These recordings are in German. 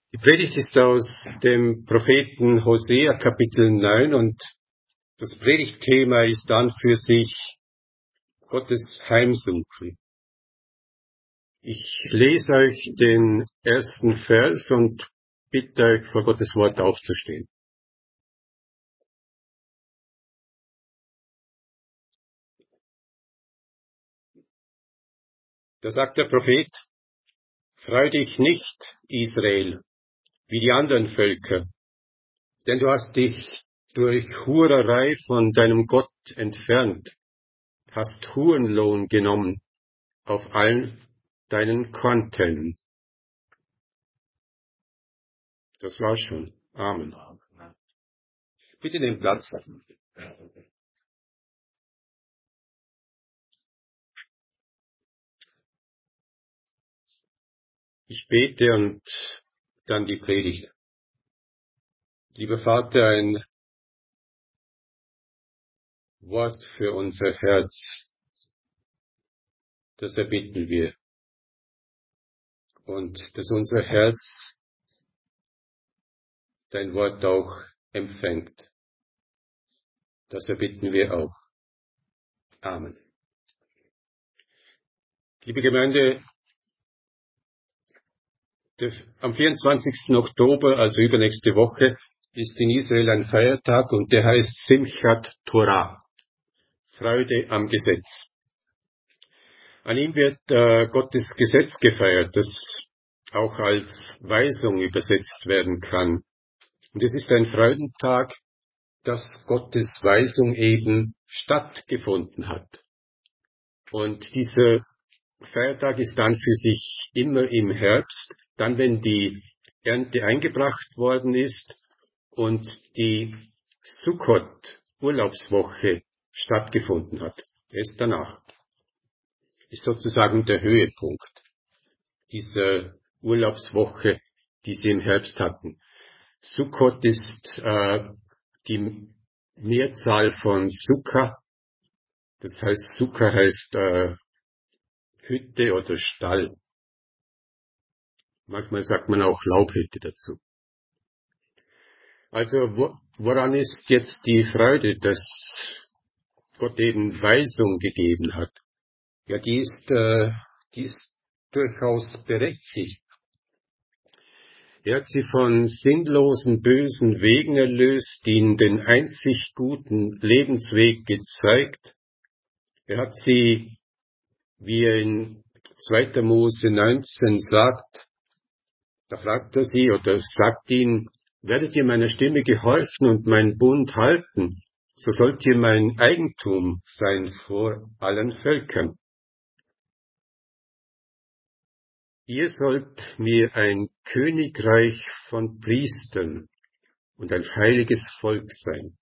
Die Predigt ist aus dem Propheten Hosea Kapitel 9 und das Predigtthema ist an für sich Gottes Heimsuchen. Ich lese euch den ersten Vers und bitte euch vor Gottes Wort aufzustehen. Da sagt der Prophet: Freu dich nicht, Israel, wie die anderen Völker, denn du hast dich durch Hurerei von deinem Gott entfernt, hast Hurenlohn genommen auf allen deinen Konten. Das war schon. Amen. Bitte den Platz. Ich bete und dann die Predigt. Lieber Vater, ein Wort für unser Herz, das erbitten wir. Und dass unser Herz dein Wort auch empfängt. Das erbitten wir auch. Amen. Liebe Gemeinde, am 24. Oktober, also übernächste Woche, ist in Israel ein Feiertag und der heißt Simchat Torah, Freude am Gesetz. An ihm wird Gottes Gesetz gefeiert, das auch als Weisung übersetzt werden kann. Und es ist ein Freudentag, dass Gottes Weisung eben stattgefunden hat. Und dieser Feiertag ist dann für sich immer im Herbst, dann wenn die Ernte eingebracht worden ist und die Sukkot-Urlaubswoche stattgefunden hat. Erst danach ist sozusagen der Höhepunkt dieser Urlaubswoche, die sie im Herbst hatten. Sukkot ist die Mehrzahl von Sukkah. Das heißt, Sukkah heißt Hütte oder Stall. Manchmal sagt man auch Laubhütte dazu. Also woran ist jetzt die Freude, dass Gott eben Weisung gegeben hat? Ja, die ist durchaus berechtigt. Er hat sie von sinnlosen, bösen Wegen erlöst, ihnen den einzig guten Lebensweg gezeigt. Er hat sie, wie er in 2. Mose 19 sagt, da fragt er sie oder sagt ihnen: Werdet ihr meiner Stimme gehorchen und meinen Bund halten, so sollt ihr mein Eigentum sein vor allen Völkern. Ihr sollt mir ein Königreich von Priestern und ein heiliges Volk sein.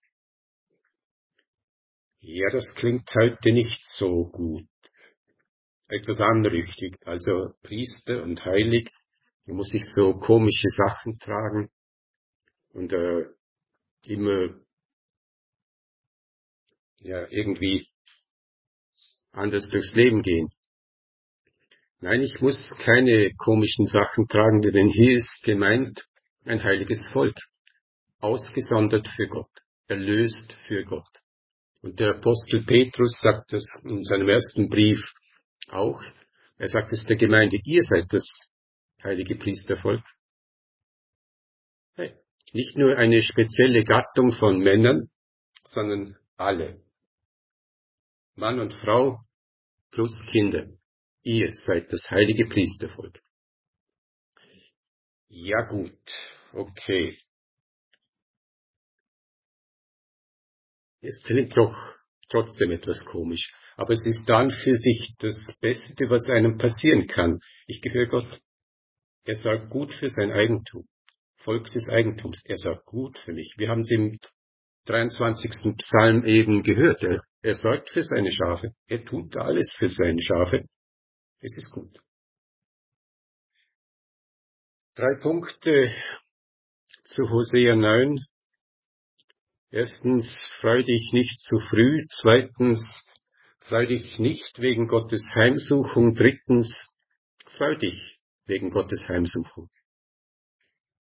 Ja, das klingt heute nicht so gut. Etwas anrüchig. Also Priester und heilig, man muss sich so komische Sachen tragen und immer irgendwie anders durchs Leben gehen. Nein, ich muss keine komischen Sachen tragen, denn hier ist gemeint ein heiliges Volk, ausgesondert für Gott, erlöst für Gott. Und der Apostel Petrus sagt das in seinem ersten Brief auch. Er sagt es der Gemeinde: Ihr seid das heilige Priestervolk. Hey, nicht nur eine spezielle Gattung von Männern, sondern alle. Mann und Frau plus Kinder. Ihr seid das heilige Priestervolk. Ja gut, okay. Es klingt doch trotzdem etwas komisch. Aber es ist dann für sich das Beste, was einem passieren kann. Ich gehöre Gott. Er sorgt gut für sein Eigentum. Volk des Eigentums. Er sorgt gut für mich. Wir haben es im 23. Psalm eben gehört. Er sorgt für seine Schafe. Er tut alles für seine Schafe. Es ist gut. 3 Punkte zu Hosea 9. Erstens, freu dich nicht zu früh. Zweitens, freu dich nicht wegen Gottes Heimsuchung. Drittens, freu dich wegen Gottes Heimsuchung.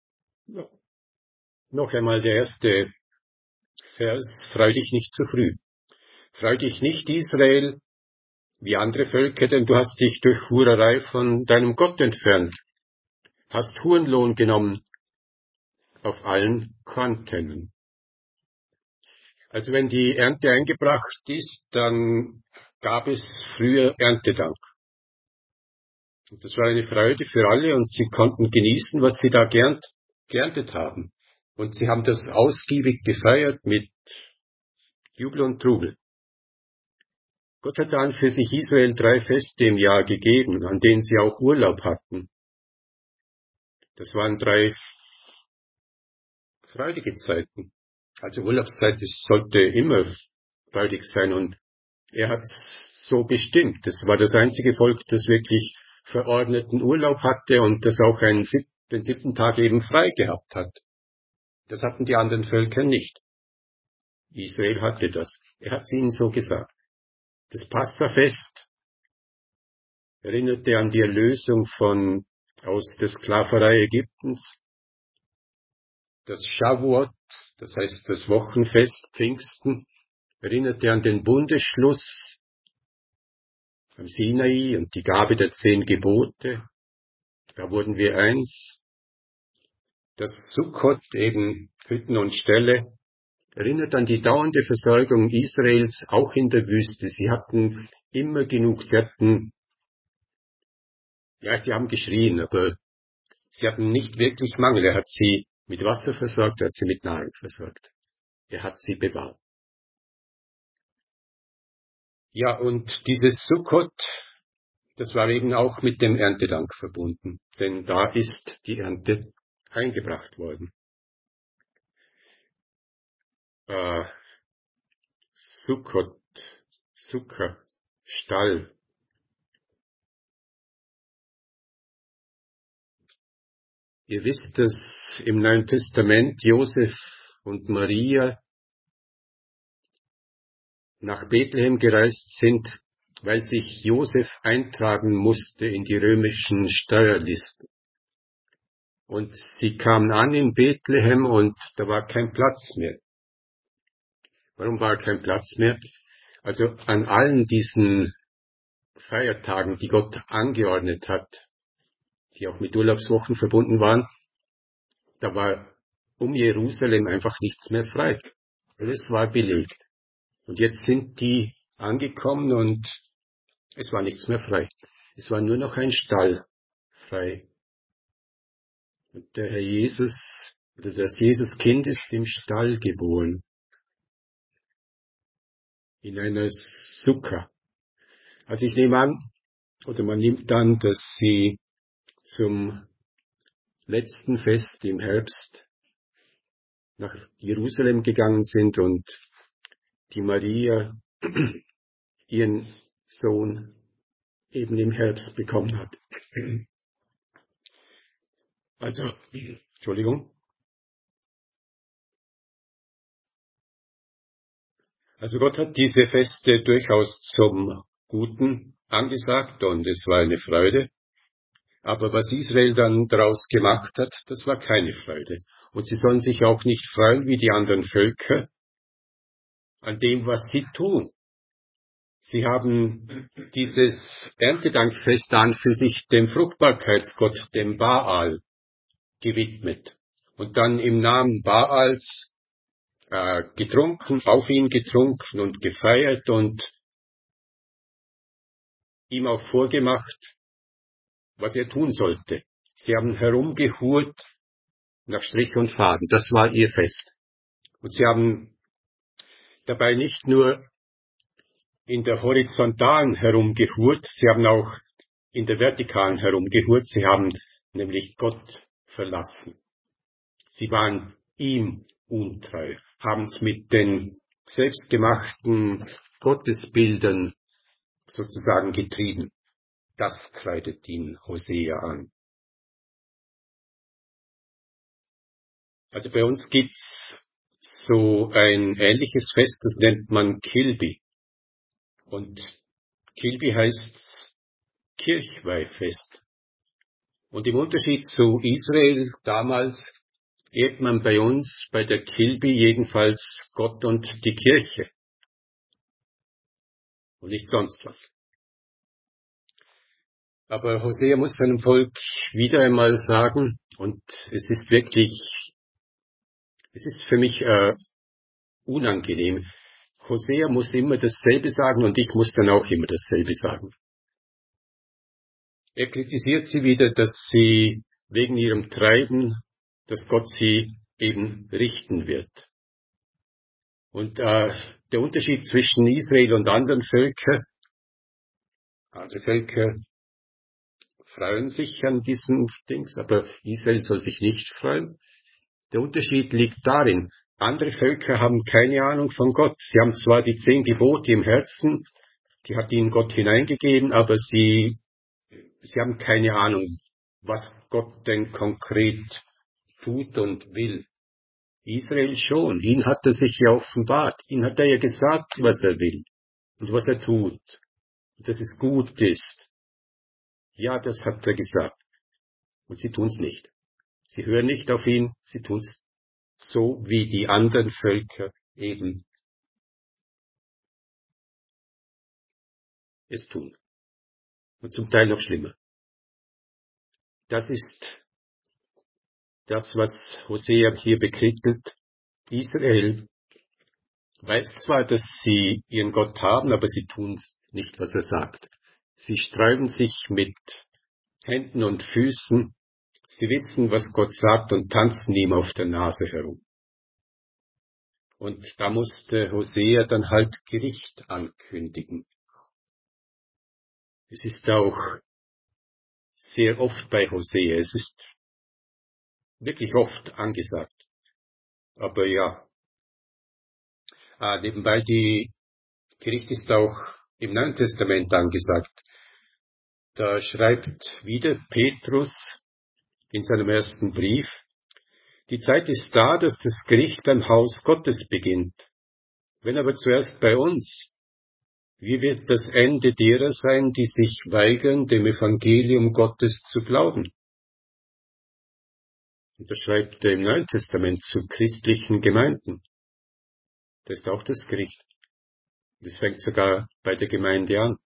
Ja. Noch einmal der erste Vers, freu dich nicht zu früh. Freu dich nicht, Israel, wie andere Völker, denn du hast dich durch Hurerei von deinem Gott entfernt, hast Hurenlohn genommen auf allen Kanten. Also wenn die Ernte eingebracht ist, dann gab es früher Erntedank. Und das war eine Freude für alle und sie konnten genießen, was sie da geerntet haben. Und sie haben das ausgiebig gefeiert mit Jubel und Trubel. Gott hat dann für sich Israel 3 Feste im Jahr gegeben, an denen sie auch Urlaub hatten. Das waren 3 freudige Zeiten. Also Urlaubszeit, es sollte immer freudig sein und er hat es so bestimmt. Es war das einzige Volk, das wirklich verordneten Urlaub hatte und das auch den 7. Tag eben frei gehabt hat. Das hatten die anderen Völker nicht. Israel hatte das. Er hat es ihnen so gesagt. Das Passafest erinnerte an die Erlösung aus der Sklaverei Ägyptens. Das Shavuot, das heißt das Wochenfest Pfingsten, erinnerte an den Bundesschluss am Sinai und die Gabe der 10 Gebote. Da wurden wir eins. Das Sukkot, eben Hütten und Ställe, erinnert an die dauernde Versorgung Israels, auch in der Wüste. Sie hatten immer genug. Sie haben geschrien, aber sie hatten nicht wirklich Mangel. Er hat sie mit Wasser versorgt, er hat sie mit Nahrung versorgt. Er hat sie bewahrt. Ja, und dieses Sukkot, das war eben auch mit dem Erntedank verbunden, denn da ist die Ernte eingebracht worden. Sukkot, Sukker, Stall. Ihr wisst, dass im Neuen Testament Josef und Maria nach Bethlehem gereist sind, weil sich Josef eintragen musste in die römischen Steuerlisten. Und sie kamen an in Bethlehem und da war kein Platz mehr. Warum war kein Platz mehr? Also an allen diesen Feiertagen, die Gott angeordnet hat, die auch mit Urlaubswochen verbunden waren, da war um Jerusalem einfach nichts mehr frei. Alles war belegt. Und jetzt sind die angekommen und es war nichts mehr frei. Es war nur noch ein Stall frei. Und der Herr Jesus, oder das Jesuskind ist im Stall geboren. In einer Sukka. Also ich nehme an, oder man nimmt an, dass sie zum letzten Fest im Herbst nach Jerusalem gegangen sind und die Maria ihren Sohn eben im Herbst bekommen hat. Also, Entschuldigung. Also Gott hat diese Feste durchaus zum Guten angesagt und es war eine Freude. Aber was Israel dann daraus gemacht hat, das war keine Freude. Und sie sollen sich auch nicht freuen wie die anderen Völker an dem, was sie tun. Sie haben dieses Erntedankfest an für sich dem Fruchtbarkeitsgott, dem Baal, gewidmet. Und dann im Namen Baals getrunken, auf ihn getrunken und gefeiert und ihm auch vorgemacht, was er tun sollte. Sie haben herumgehurt nach Strich und Faden. Das war ihr Fest. Und sie haben dabei nicht nur in der horizontalen herumgehurt, sie haben auch in der vertikalen herumgehurt. Sie haben nämlich Gott verlassen. Sie waren ihm untreu, haben es mit den selbstgemachten Gottesbildern sozusagen getrieben. Das kreidet ihn Hosea an. Also bei uns gibt's so ein ähnliches Fest, das nennt man Kilbi. Und Kilbi heißt Kirchweihfest. Und im Unterschied zu Israel damals ehrt man bei uns, bei der Kilby jedenfalls Gott und die Kirche und nicht sonst was. Aber Hosea muss seinem Volk wieder einmal sagen, und es ist für mich unangenehm. Hosea muss immer dasselbe sagen und ich muss dann auch immer dasselbe sagen. Er kritisiert sie wieder, dass sie wegen ihrem Treiben, dass Gott sie eben richten wird. Und der Unterschied zwischen Israel und anderen Völkern, andere Völker freuen sich an diesen Dings, aber Israel soll sich nicht freuen. Der Unterschied liegt darin, andere Völker haben keine Ahnung von Gott. Sie haben zwar die 10 Gebote im Herzen, die hat ihnen Gott hineingegeben, aber sie haben keine Ahnung, was Gott denn konkret tut und will. Israel schon. Ihn hat er sich ja offenbart. Ihn hat er ja gesagt, was er will und was er tut. Und dass es gut ist. Ja, das hat er gesagt. Und sie tun's nicht. Sie hören nicht auf ihn, sie tun's so, wie die anderen Völker eben es tun. Und zum Teil noch schlimmer. Das ist das, was Hosea hier bekrittelt. Israel weiß zwar, dass sie ihren Gott haben, aber sie tun nicht, was er sagt. Sie sträuben sich mit Händen und Füßen. Sie wissen, was Gott sagt und tanzen ihm auf der Nase herum. Und da musste Hosea dann halt Gericht ankündigen. Es ist auch sehr oft bei Hosea. Es ist wirklich oft angesagt. Aber ja, nebenbei, die Gericht ist auch im Neuen Testament angesagt. Da schreibt wieder Petrus in seinem ersten Brief, die Zeit ist da, dass das Gericht beim Haus Gottes beginnt. Wenn aber zuerst bei uns, wie wird das Ende derer sein, die sich weigern, dem Evangelium Gottes zu glauben? Und das schreibt er im Neuen Testament zu christlichen Gemeinden. Das ist auch das Gericht. Das fängt sogar bei der Gemeinde an.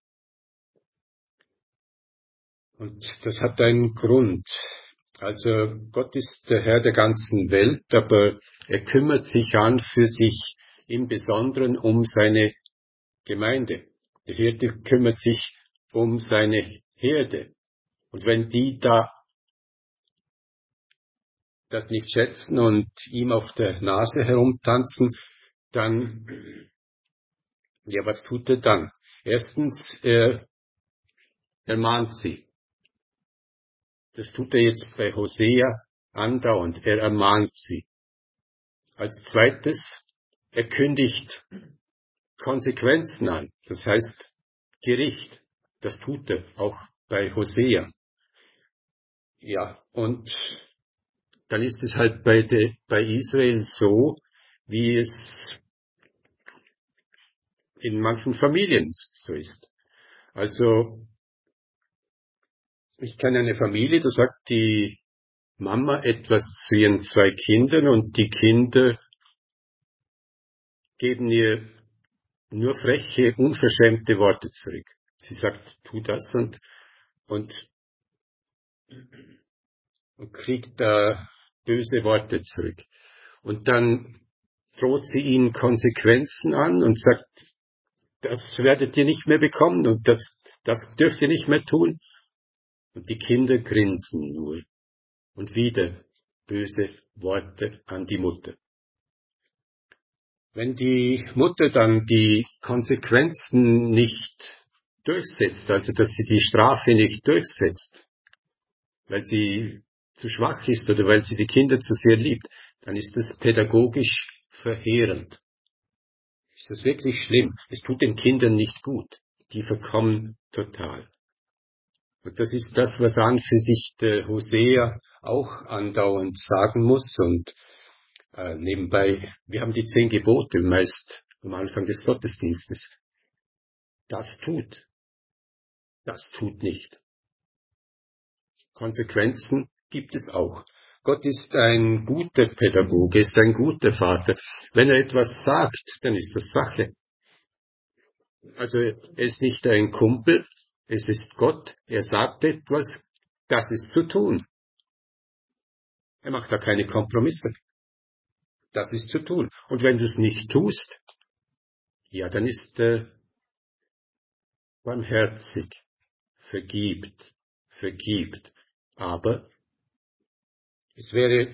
Und das hat einen Grund. Also Gott ist der Herr der ganzen Welt, aber er kümmert sich an für sich im Besonderen um seine Gemeinde. Der Hirte kümmert sich um seine Herde. Und wenn die da das nicht schätzen und ihm auf der Nase herumtanzen, dann, ja, was tut er dann? Erstens, er ermahnt sie. Das tut er jetzt bei Hosea andauernd. Er ermahnt sie. Als zweites, er kündigt Konsequenzen an. Das heißt Gericht. Das tut er auch bei Hosea. Ja, und dann ist es halt bei Israel so, wie es in manchen Familien so ist. Also, ich kenne eine Familie, da sagt die Mama etwas zu ihren 2 Kindern und die Kinder geben ihr nur freche, unverschämte Worte zurück. Sie sagt, tu das und kriegt da böse Worte zurück. Und dann droht sie ihnen Konsequenzen an und sagt, das werdet ihr nicht mehr bekommen und das dürft ihr nicht mehr tun. Und die Kinder grinsen nur. Und wieder böse Worte an die Mutter. Wenn die Mutter dann die Konsequenzen nicht durchsetzt, also dass sie die Strafe nicht durchsetzt, weil sie zu schwach ist oder weil sie die Kinder zu sehr liebt, dann ist das pädagogisch verheerend. Ist das wirklich schlimm? Es tut den Kindern nicht gut. Die verkommen total. Und das ist das, was an für sich der Hosea auch andauernd sagen muss. Und nebenbei, wir haben die 10 Gebote meist am Anfang des Gottesdienstes. Das tut nicht. Konsequenzen gibt es auch. Gott ist ein guter Pädagoge, ist ein guter Vater. Wenn er etwas sagt, dann ist das Sache. Also er ist nicht ein Kumpel, es ist Gott, er sagt etwas, das ist zu tun. Er macht da keine Kompromisse. Das ist zu tun. Und wenn du es nicht tust, ja, dann ist er barmherzig, vergibt. Aber es wäre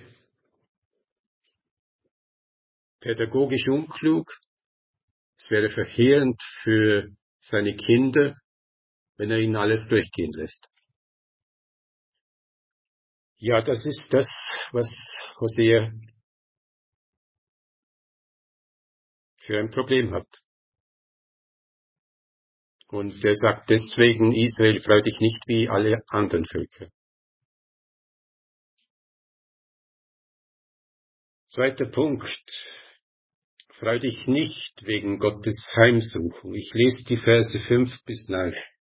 pädagogisch unklug, es wäre verheerend für seine Kinder, wenn er ihnen alles durchgehen lässt. Ja, das ist das, was Hosea für ein Problem hat. Und er sagt deswegen, Israel, freu dich nicht wie alle anderen Völker. Zweiter Punkt. Freu dich nicht wegen Gottes Heimsuchung. Ich lese die Verse 5-9.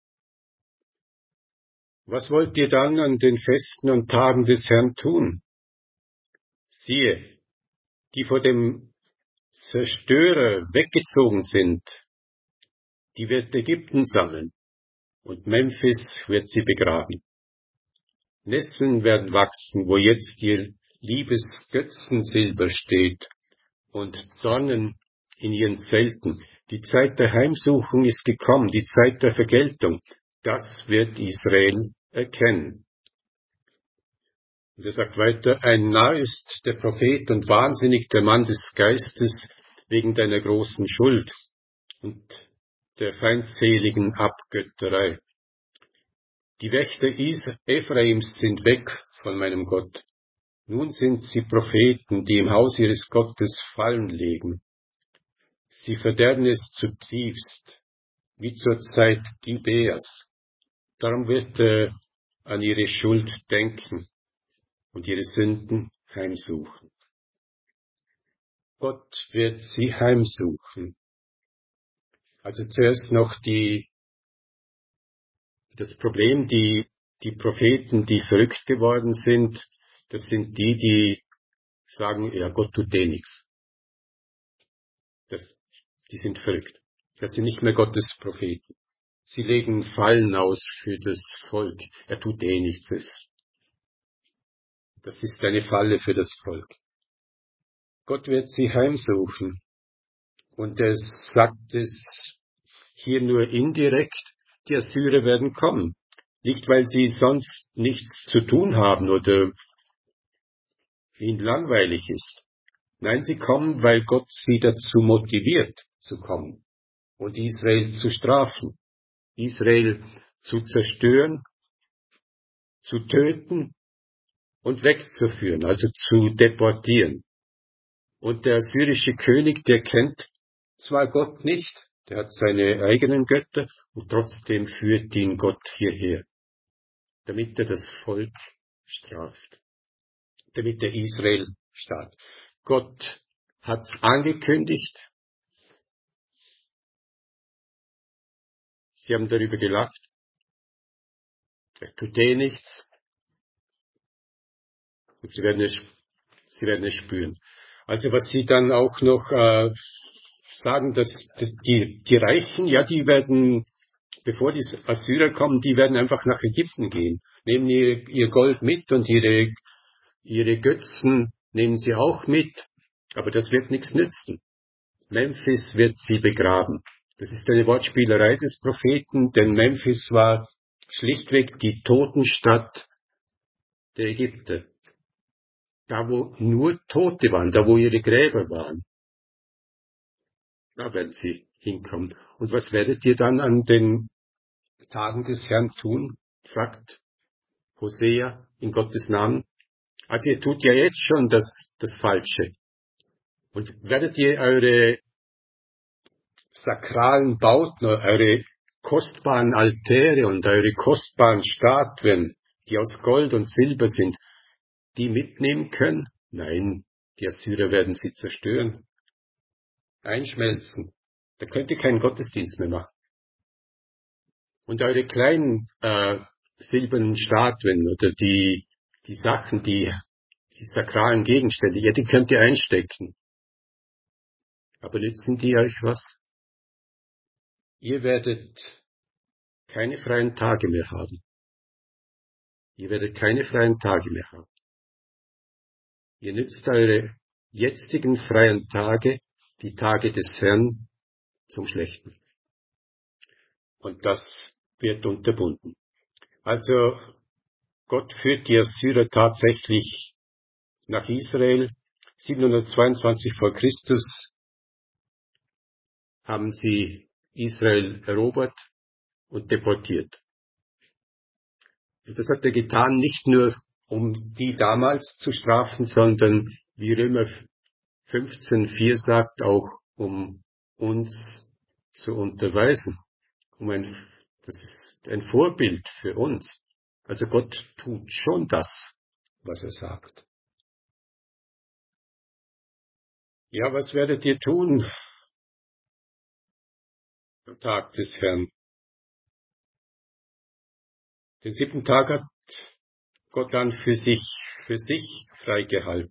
Was wollt ihr dann an den Festen und Tagen des Herrn tun? Siehe, die vor dem Zerstörer weggezogen sind, die wird Ägypten sammeln, und Memphis wird sie begraben. Nesseln werden wachsen, wo jetzt ihr liebes Götzensilber steht, und Dornen in ihren Zelten. Die Zeit der Heimsuchung ist gekommen, die Zeit der Vergeltung. Das wird Israel erkennen. Und er sagt weiter, ein Narr ist der Prophet und wahnsinnig der Mann des Geistes wegen deiner großen Schuld und der feindseligen Abgötterei. Die Wächter Ephraims sind weg von meinem Gott. Nun sind sie Propheten, die im Haus ihres Gottes Fallen legen. Sie verderben es zutiefst, wie zur Zeit Gibeas. Darum wird er an ihre Schuld denken und ihre Sünden heimsuchen. Gott wird sie heimsuchen. Also zuerst noch das Problem, die Propheten, die verrückt geworden sind, das sind die sagen, ja, Gott tut eh nichts. Die sind verrückt. Das sind nicht mehr Gottes Propheten. Sie legen Fallen aus für das Volk. Er tut eh nichts. Das ist eine Falle für das Volk. Gott wird sie heimsuchen. Und er sagt es hier nur indirekt, die Assyrer werden kommen. Nicht, weil sie sonst nichts zu tun haben oder ihnen langweilig ist. Nein, sie kommen, weil Gott sie dazu motiviert zu kommen und Israel zu strafen, Israel zu zerstören, zu töten und wegzuführen, also zu deportieren. Und der assyrische König, der kennt zwar Gott nicht, der hat seine eigenen Götter und trotzdem führt ihn Gott hierher, damit er das Volk straft, damit er Israel straft. Gott hat's angekündigt, sie haben darüber gelacht, er tut eh nichts und sie werden es spüren. Also was sie dann auch noch sagen, dass die Reichen, ja, die werden, bevor die Assyrer kommen, die werden einfach nach Ägypten gehen, nehmen ihr Gold mit und ihre Götzen nehmen sie auch mit, aber das wird nichts nützen. Memphis wird sie begraben. Das ist eine Wortspielerei des Propheten, denn Memphis war schlichtweg die Totenstadt der Ägypter. Da, wo nur Tote waren, da, wo ihre Gräber waren, da werden sie hinkommen. Und was werdet ihr dann an den Tagen des Herrn tun? Fragt Hosea in Gottes Namen. Also ihr tut ja jetzt schon das Falsche. Und werdet ihr eure sakralen Bauten, eure kostbaren Altäre und eure kostbaren Statuen, die aus Gold und Silber sind, die mitnehmen können? Nein, die Assyrer werden sie zerstören, einschmelzen. Da könnt ihr keinen Gottesdienst mehr machen. Und eure kleinen silbernen Statuen oder die Sachen, die die sakralen Gegenstände, ja, die könnt ihr einstecken. Aber nützen die euch was? Ihr werdet keine freien Tage mehr haben. Ihr werdet keine freien Tage mehr haben. Ihr nützt eure jetzigen freien Tage, die Tage des Herrn, zum Schlechten. Und das wird unterbunden. Also Gott führt die Assyrer tatsächlich nach Israel. 722 vor Christus haben sie Israel erobert und deportiert. Und das hat er getan, nicht nur um die damals zu strafen, sondern wie Römer 15,4 sagt, auch um uns zu unterweisen. Das ist ein Vorbild für uns. Also Gott tut schon das, was er sagt. Ja, was werdet ihr tun am Tag des Herrn? Den 7. Tag hat Gott dann für sich freigehalten.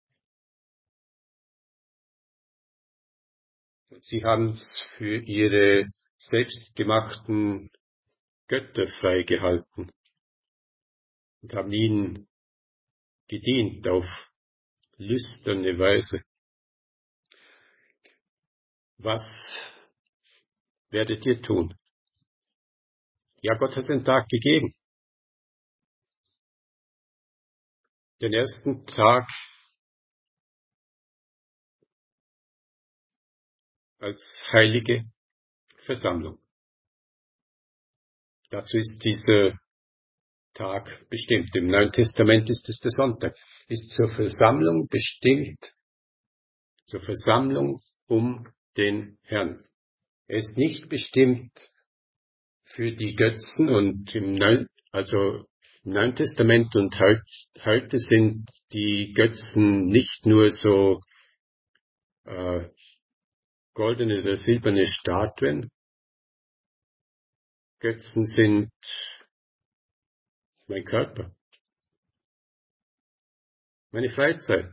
Sie haben es für ihre selbstgemachten Götter freigehalten und haben ihnen gedient auf lüsterne Weise. Was werdet ihr tun? Ja, Gott hat den Tag gegeben. Den ersten Tag als heilige Versammlung. Dazu ist dieser Tag bestimmt. Im Neuen Testament ist es der Sonntag. Ist zur Versammlung bestimmt, zur Versammlung um den Herrn. Er ist nicht bestimmt für die Götzen und im Neuen Testament und heute sind die Götzen nicht nur so goldene oder silberne Statuen. Götzen sind mein Körper, meine Freizeit.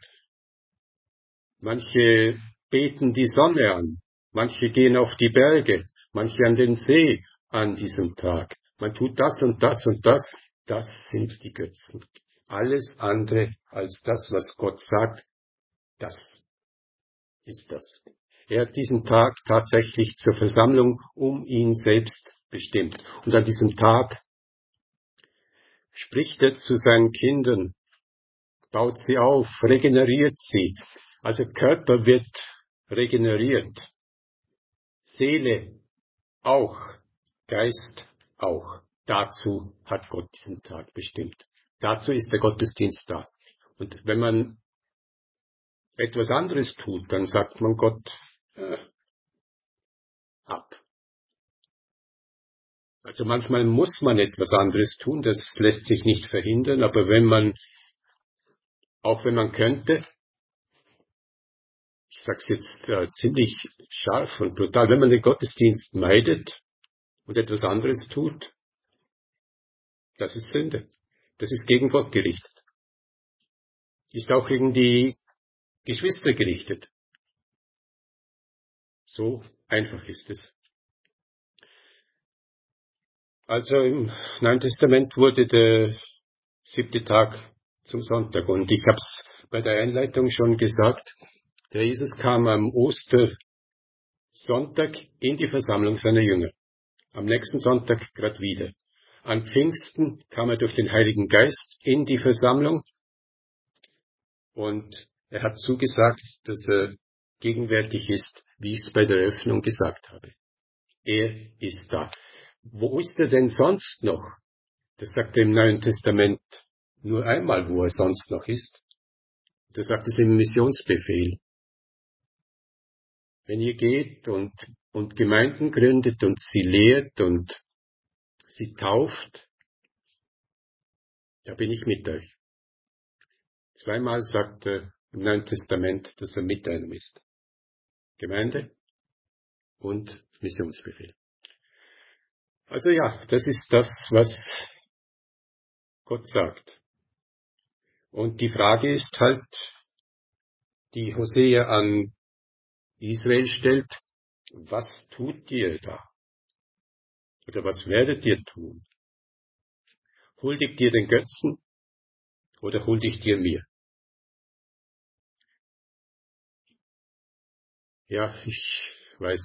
Manche beten die Sonne an, manche gehen auf die Berge, manche an den See an diesem Tag. Man tut das und das und das. Das sind die Götzen. Alles andere als das, was Gott sagt, das ist das. Er hat diesen Tag tatsächlich zur Versammlung um ihn selbst bestimmt. Und an diesem Tag spricht er zu seinen Kindern, baut sie auf, regeneriert sie. Also Körper wird regeneriert, Seele auch, Geist auch. Dazu hat Gott diesen Tag bestimmt. Dazu ist der Gottesdienst da. Und wenn man etwas anderes tut, dann sagt man Gott ab. Also manchmal muss man etwas anderes tun, das lässt sich nicht verhindern, aber auch wenn man könnte, ich sage es jetzt ziemlich scharf und brutal, wenn man den Gottesdienst meidet und etwas anderes tut, das ist Sünde. Das ist gegen Gott gerichtet. Ist auch gegen die Geschwister gerichtet. So einfach ist es. Also im Neuen Testament wurde der 7. Tag zum Sonntag. Und ich habe es bei der Einleitung schon gesagt, der Jesus kam am Ostersonntag in die Versammlung seiner Jünger. Am nächsten Sonntag grad wieder. An Pfingsten kam er durch den Heiligen Geist in die Versammlung und er hat zugesagt, dass er gegenwärtig ist, wie ich es bei der Eröffnung gesagt habe. Er ist da. Wo ist er denn sonst noch? Das sagt er im Neuen Testament nur einmal, wo er sonst noch ist. Das sagt es im Missionsbefehl. Wenn ihr geht und Gemeinden gründet und sie lehrt und sie tauft, da bin ich mit euch. Zweimal sagt er im Neuen Testament, dass er mit einem ist. Gemeinde und Missionsbefehl. Also ja, das ist das, was Gott sagt. Und die Frage ist halt, die Hosea an Israel stellt, was tut ihr da? Oder was werdet ihr tun? Huldigt ihr den Götzen oder huldigt ihr mir? Ja, ich weiß,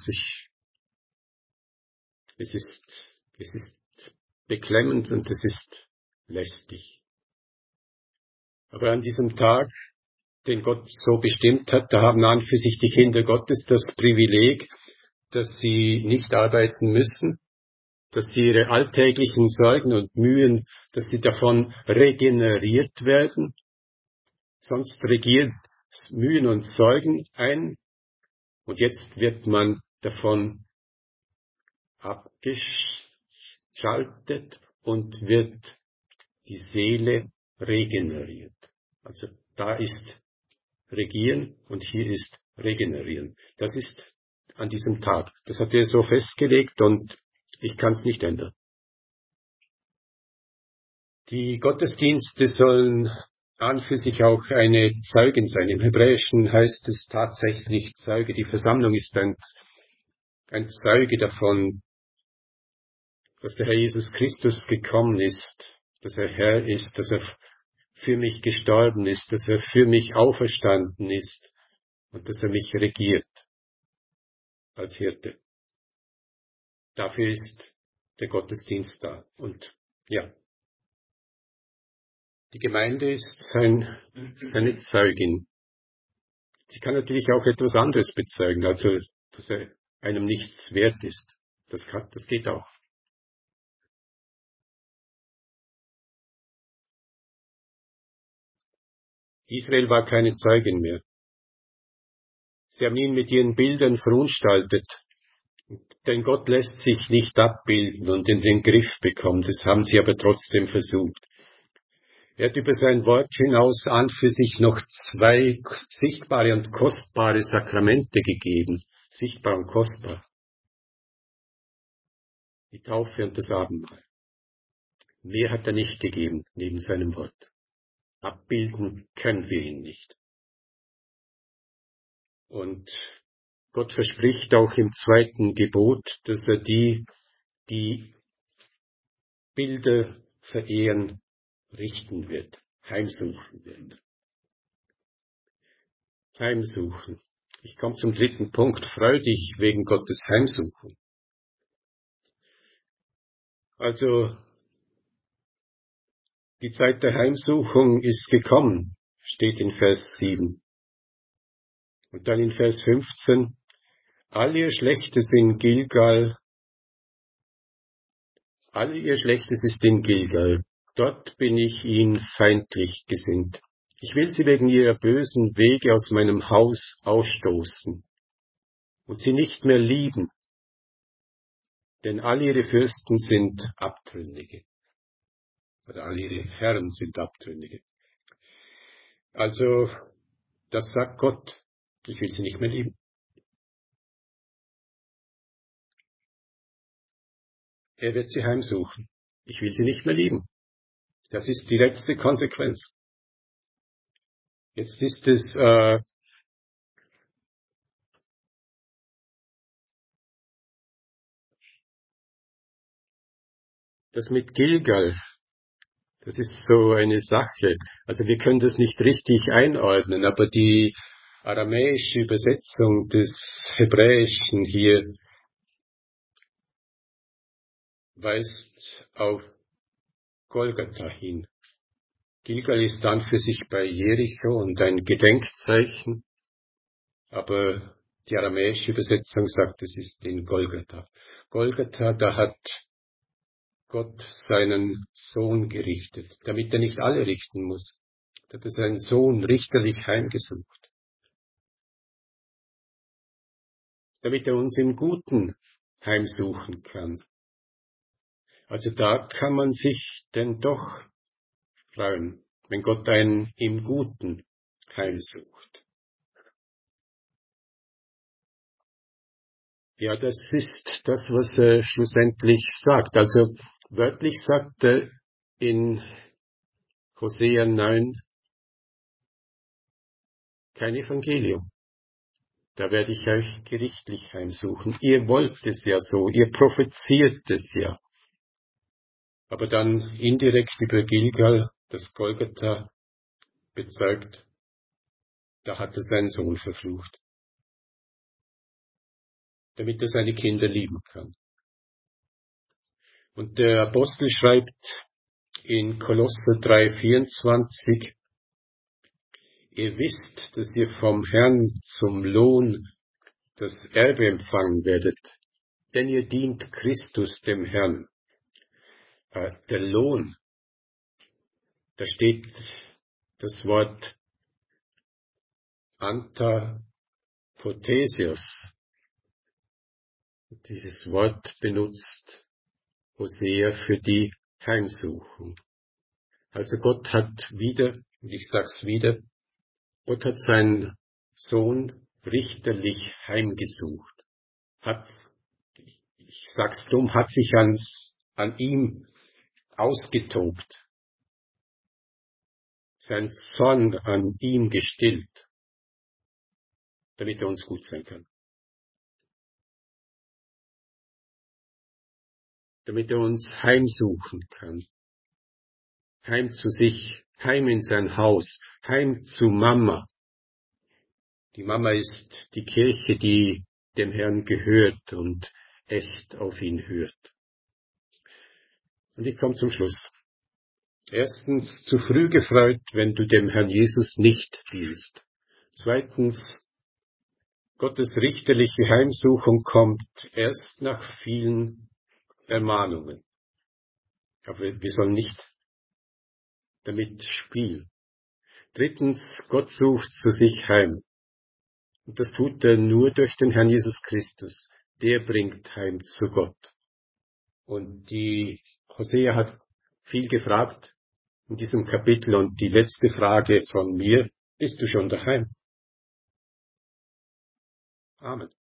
es ist beklemmend und es ist lästig. Aber an diesem Tag, den Gott so bestimmt hat, da haben an für sich die Kinder Gottes das Privileg, dass sie nicht arbeiten müssen, dass sie ihre alltäglichen Sorgen und Mühen, dass sie davon regeneriert werden. Sonst regiert Mühen und Sorgen ein und jetzt wird man davon abgeschaltet und wird die Seele regeneriert. Also da ist Regieren und hier ist Regenerieren. Das ist an diesem Tag. Das hat er so festgelegt und ich kann es nicht ändern. Die Gottesdienste sollen an für sich auch eine Zeugin sein. Im Hebräischen heißt es tatsächlich Zeuge. Die Versammlung ist ein Zeuge davon, dass der Herr Jesus Christus gekommen ist, dass er Herr ist, dass er für mich gestorben ist, dass er für mich auferstanden ist und dass er mich regiert als Hirte. Dafür ist der Gottesdienst da. Und ja, die Gemeinde ist seine Zeugin. Sie kann natürlich auch etwas anderes bezeugen, also dass er einem nichts wert ist. Das geht auch. Israel war keine Zeugin mehr. Sie haben ihn mit ihren Bildern verunstaltet. Denn Gott lässt sich nicht abbilden und in den Griff bekommen. Das haben sie aber trotzdem versucht. Er hat über sein Wort hinaus an für sich noch zwei sichtbare und kostbare Sakramente gegeben. Sichtbar und kostbar. Die Taufe und das Abendmahl. Mehr hat er nicht gegeben neben seinem Wort. Abbilden können wir ihn nicht. Und Gott verspricht auch im zweiten Gebot, dass er die Bilder verehren, richten wird, heimsuchen wird. Heimsuchen. Ich komme zum dritten Punkt. Freu dich wegen Gottes Heimsuchung. Also, die Zeit der Heimsuchung ist gekommen, steht in Vers 7. Und dann in Vers 15, all ihr Schlechtes ist in Gilgal. Dort bin ich ihnen feindlich gesinnt. Ich will sie wegen ihrer bösen Wege aus meinem Haus ausstoßen und sie nicht mehr lieben, denn all ihre Fürsten sind Abtrünnige. Oder all ihre Herren sind Abtrünnige. Also, das sagt Gott. Ich will sie nicht mehr lieben. Er wird sie heimsuchen. Ich will sie nicht mehr lieben. Das ist die letzte Konsequenz. Jetzt ist es das mit Gilgal. Das ist so eine Sache. Also wir können das nicht richtig einordnen, aber die aramäische Übersetzung des Hebräischen hier weist auf Golgatha hin. Gilgal ist dann für sich bei Jericho und ein Gedenkzeichen, aber die aramäische Übersetzung sagt, es ist in Golgatha. Golgatha, da hat Gott seinen Sohn gerichtet, damit er nicht alle richten muss. Da hat er seinen Sohn richterlich heimgesucht, damit er uns im Guten heimsuchen kann. Also da kann man sich denn doch freuen, wenn Gott einen im Guten heimsucht. Ja, das ist das, was er schlussendlich sagt. Also wörtlich sagt er in Hosea 9, kein Evangelium. Da werde ich euch gerichtlich heimsuchen. Ihr wollt es ja so, ihr propheziert es ja. Aber dann indirekt über Gilgal, das Golgatha, bezeugt, da hat er seinen Sohn verflucht, damit er seine Kinder lieben kann. Und der Apostel schreibt in Kolosser 3,24, ihr wisst, dass ihr vom Herrn zum Lohn das Erbe empfangen werdet, denn ihr dient Christus dem Herrn. Der Lohn, da steht das Wort Antapothesios. Dieses Wort benutzt Hosea für die Heimsuchung. Also Gott hat wieder, und ich sag's wieder, Gott hat seinen Sohn richterlich heimgesucht. Ich sag's dumm, hat sich an ihm ausgetobt, sein Zorn an ihm gestillt, damit er uns gut sein kann. Damit er uns heimsuchen kann. Heim zu sich, heim in sein Haus, heim zu Mama. Die Mama ist die Kirche, die dem Herrn gehört und echt auf ihn hört. Und ich komme zum Schluss. Erstens, zu früh gefreut, wenn du dem Herrn Jesus nicht dienst. Zweitens, Gottes richterliche Heimsuchung kommt erst nach vielen Ermahnungen. Aber wir sollen nicht damit spielen. Drittens, Gott sucht zu sich heim. Und das tut er nur durch den Herrn Jesus Christus. Der bringt heim zu Gott. Und die Hosea hat viel gefragt in diesem Kapitel. Und die letzte Frage von mir, bist du schon daheim? Amen.